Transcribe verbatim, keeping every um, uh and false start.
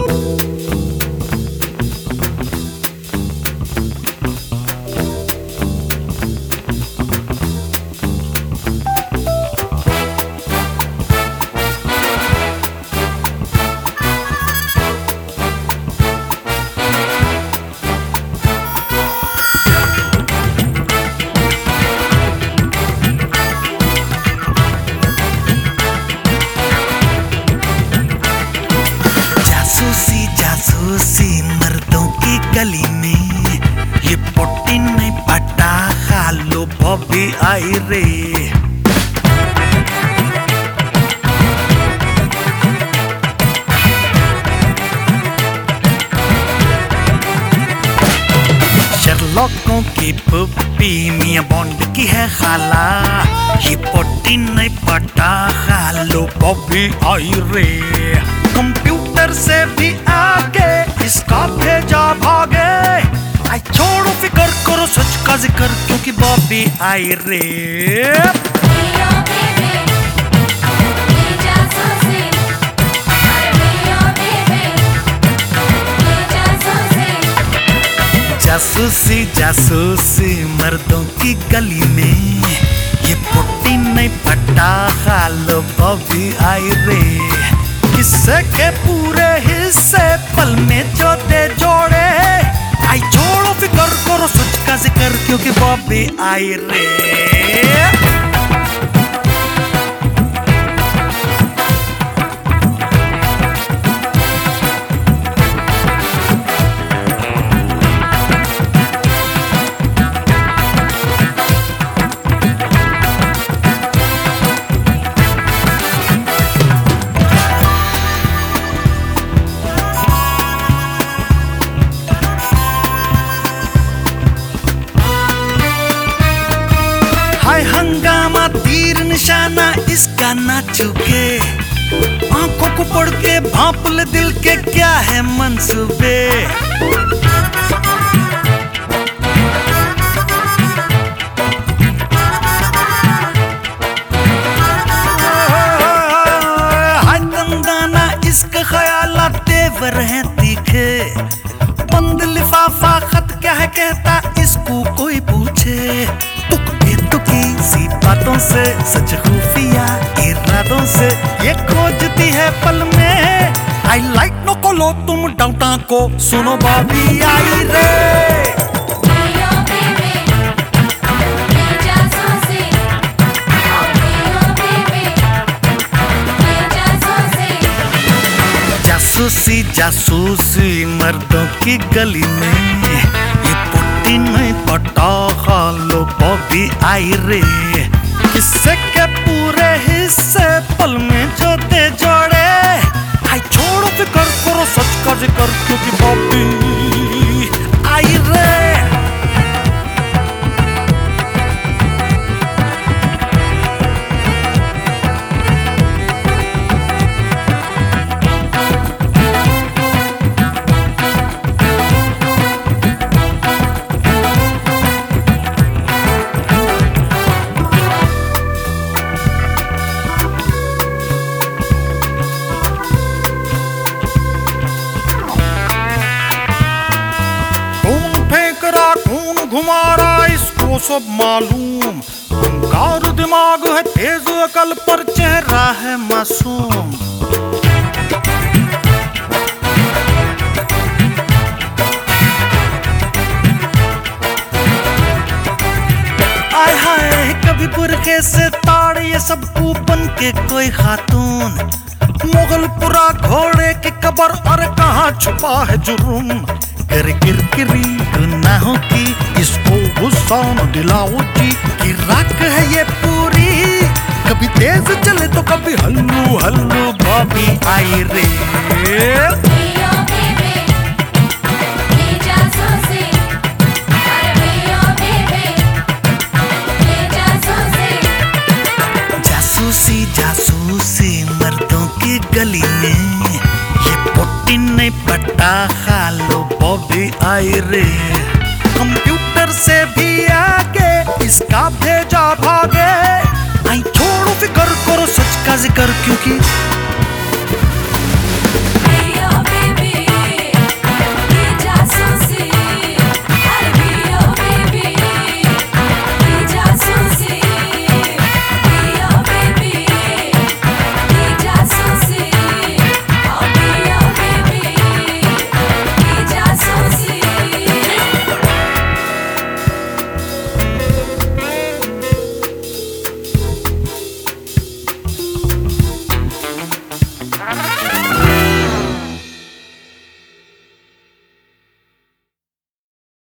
जासूसी मर्दों की गली में, ये पोटी नहीं पटा खालो बॉबी आई रे। शर्लॉकों की पुप्पी मियां बॉन्ड की है खाला, ये पोटी नहीं पटा खालो बॉबी आई रे। कंप्यूटर से भी आगे इसका भेजा भागे, आई छोड़ो फिकर करो सच का जिक्र क्योंकि बॉबी आई रे। जासूसी जासूसी मर्दों की गली में, ये पुट्टी नहीं पटा खालो बॉबी आई रे। किस्से के पूरे हिस्से पल में जोते जोड़े, आई छोड़ो फिकर करो सच का जिक्र क्योंकि बॉबी आई रे। हंगामा तीर निशाना इसका ना चुके, आंखों को पढ़ के भांप ले दिल के क्या है मंसूबे। हाय तंदाना इसके ख्यालात तेवर हैं तीखे, बंद लिफाफा खत क्या है कहता इसको कोई पूछे। तुकी सी बातों से सच खुफिया इरादों से ये खोजती है पल में, आई लाइक नो को लो तुम डाउटा को सुनो बॉबी आई रे। जासूसी जासूसी मर्दों की गली में, ये पुट्टी नहीं पटा खालो बॉबी आई रे। किस्से के पूरे हिस्से पल में जोते जोड़े, आई छोड़ो फिकर करो सच का जिक्र क्योंकि बॉबी आई रे। घुमारा इसको सब मालूम, अंगार दिमाग है तेज अकल पर चेहरा है मासूम। आय हाय कभी बुरखे से ताड़ ये सब बन के कोई खातून, मुगलपुरा घोड़े की कबर और कहाँ छुपा है जुर्म। कर किरकिरी गुनाहों की इसको गुस्सा न दिलाओ जी, की राख है ये पूरी, कभी तेज चले तो कभी हल्लू हल्लू बॉबी आई रे। जासूसी जासूसी मर्दों की गली में, ये पुट्टी नहीं पटा खालो बॉबी आई रे। कंप्यूटर से भी आगे इसका भेजा भागे, आई छोड़ो फिकर करो सच का जिक्र क्योंकि